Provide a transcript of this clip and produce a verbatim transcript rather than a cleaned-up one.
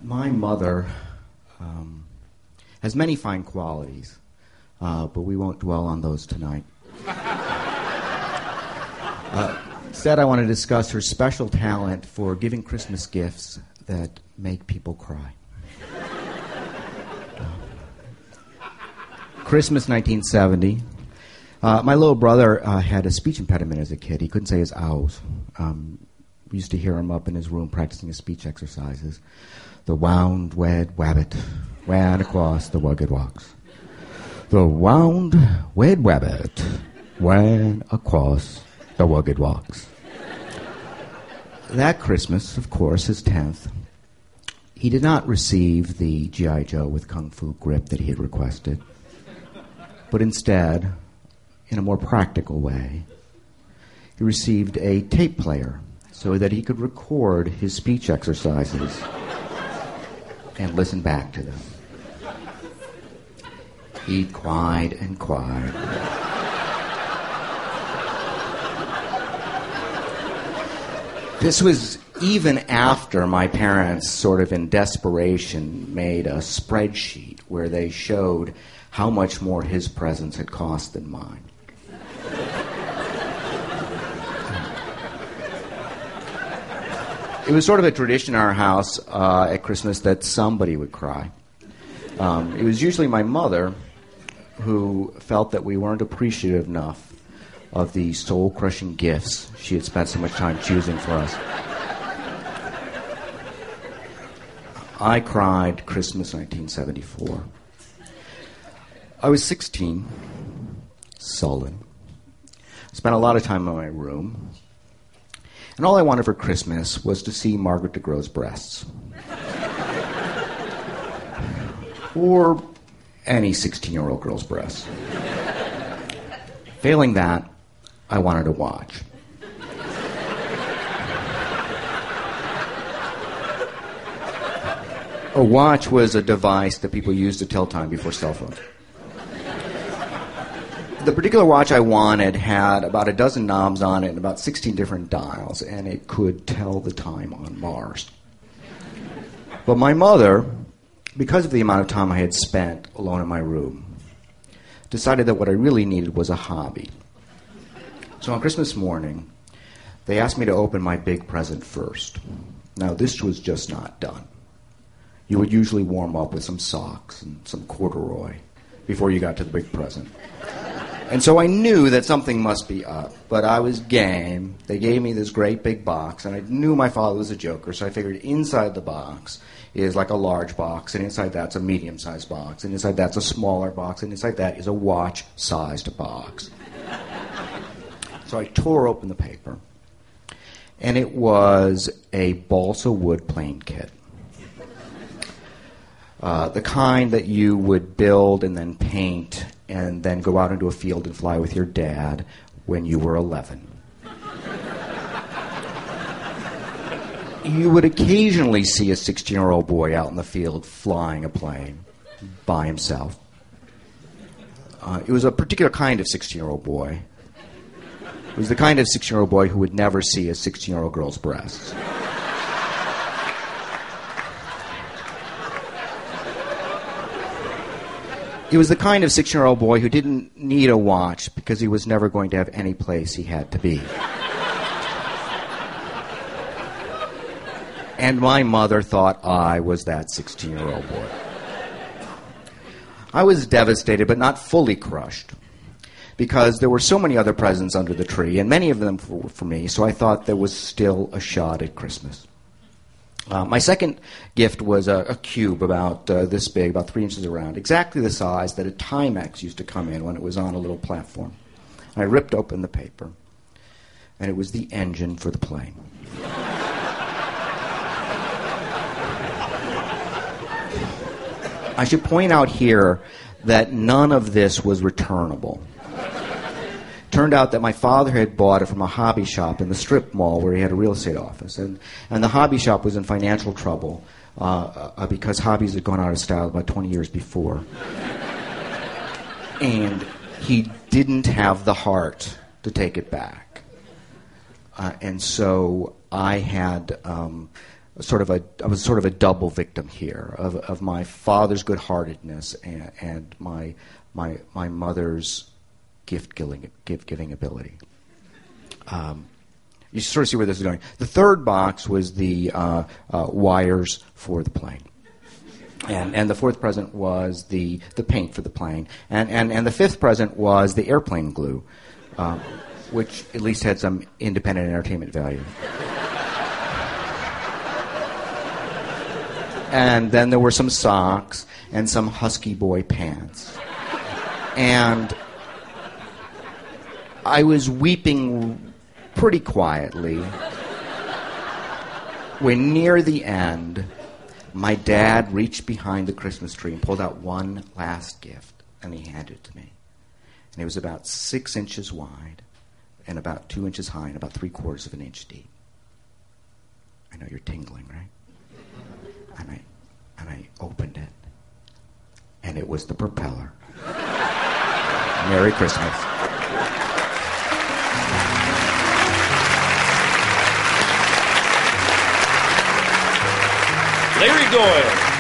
my mother um, has many fine qualities, uh, but we won't dwell on those tonight. uh, instead, I want to discuss her special talent for giving Christmas gifts that make people cry. Christmas nineteen seventy. Uh, my little brother uh, had a speech impediment as a kid. He couldn't say his ows. Um, we used to hear him up in his room practicing his speech exercises. The wound, wed, wabbit ran across the rugged rocks. The wound, wed, wabbit ran across the rugged rocks. That Christmas, of course, his tenth, he did not receive the G I. Joe with Kung Fu grip that he had requested, but instead, in a more practical way, he received a tape player so that he could record his speech exercises and listen back to them. He cried and cried. This was even after my parents, sort of in desperation, made a spreadsheet where they showed how much more his presents had cost than mine. It was sort of a tradition in our house uh, at Christmas that somebody would cry. Um, it was usually my mother who felt that we weren't appreciative enough of the soul-crushing gifts she had spent so much time choosing for us. I cried Christmas nineteen seventy-four. I was sixteen, sullen. Spent a lot of time in my room. And all I wanted for Christmas was to see Margaret DeGrow's breasts. Or any sixteen-year-old girl's breasts. Failing that, I wanted a watch. A watch was a device that people used to tell time before cell phones. The particular watch I wanted had about a dozen knobs on it and about sixteen different dials, and it could tell the time on Mars. But my mother, because of the amount of time I had spent alone in my room, decided that what I really needed was a hobby. So on Christmas morning, they asked me to open my big present first. Now, this was just not done. You would usually warm up with some socks and some corduroy before you got to the big present. And so I knew that something must be up, but I was game. They gave me this great big box, and I knew my father was a joker, so I figured inside the box is like a large box, and inside that's a medium-sized box, and inside that's a smaller box, and inside that is a watch-sized box. So I tore open the paper, and it was a balsa wood plane kit. Uh, the kind that you would build and then paint and then go out into a field and fly with your dad when you were eleven. You would occasionally see a sixteen-year-old boy out in the field flying a plane by himself. Uh, it was a particular kind of sixteen-year-old boy. It was the kind of sixteen-year-old boy who would never see a sixteen-year-old girl's breasts. He was the kind of six-year-old boy who didn't need a watch because he was never going to have any place he had to be. And my mother thought I was that sixteen-year-old boy. I was devastated, but not fully crushed, because there were so many other presents under the tree, and many of them were for me, so I thought there was still a shot at Christmas. Uh, my second gift was a, a cube about uh, this big, about three inches around, exactly the size that a Timex used to come in when it was on a little platform. I ripped open the paper, and it was the engine for the plane. I should point out here that none of this was returnable. Turned out that my father had bought it from a hobby shop in the strip mall where he had a real estate office. And, and the hobby shop was in financial trouble uh, uh, because hobbies had gone out of style about twenty years before. And he didn't have the heart to take it back. Uh, and so I had um, sort of a I was sort of a double victim here of of my father's good-heartedness and, and my my my mother's gift giving gift giving ability. Um, you sort of see where this is going. The third box was the uh, uh, wires for the plane. And and the fourth present was the, the paint for the plane. And, and, and the fifth present was the airplane glue, uh, which at least had some independent entertainment value. And then there were some socks and some Husky Boy pants. And I was weeping pretty quietly when near the end, my dad reached behind the Christmas tree and pulled out one last gift, and he handed it to me. And it was about six inches wide and about two inches high and about three quarters of an inch deep. I know you're tingling, right? And I, and I opened it, and it was the propeller. Merry Christmas. Larry Doyle.